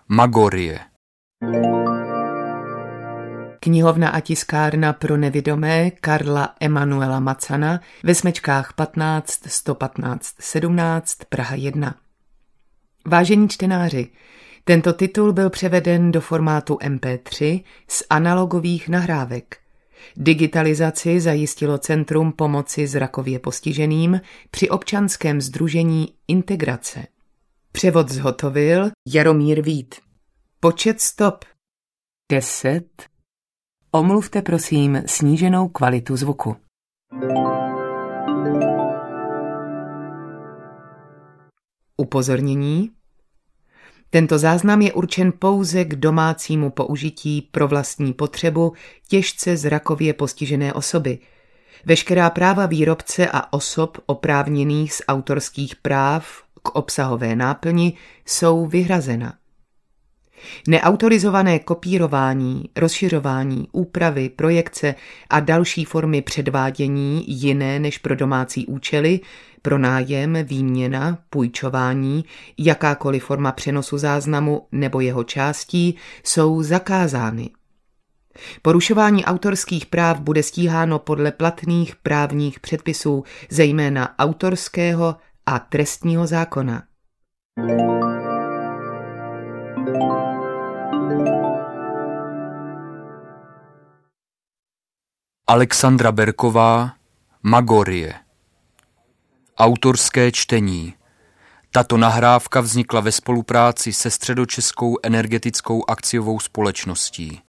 Magorie. Knihovna a tiskárna pro nevidomé Karla Emanuela Macana ve Smečkách 15 115 17 Praha 1. Vážení čtenáři, tento titul byl převeden do formátu MP3 z analogových nahrávek. Digitalizaci zajistilo Centrum pomoci zrakově postiženým při občanském sdružení Integrace. Převod zhotovil Jaromír Vít. Počet stop 10. Omluvte prosím sníženou kvalitu zvuku. Upozornění. Tento záznam je určen pouze k domácímu použití pro vlastní potřebu těžce zrakově postižené osoby. Veškerá práva výrobce a osob oprávněných z autorských práv k obsahové náplni jsou vyhrazena. Neautorizované kopírování, rozšiřování, úpravy, projekce a další formy předvádění jiné než pro domácí účely, pronájem, výměna, půjčování, jakákoliv forma přenosu záznamu nebo jeho částí jsou zakázány. Porušování autorských práv bude stíháno podle platných právních předpisů, zejména autorského a trestního zákona. Alexandra Berková, Magorie. Autorské čtení. Tato nahrávka vznikla ve spolupráci se Středočeskou energetickou akciovou společností.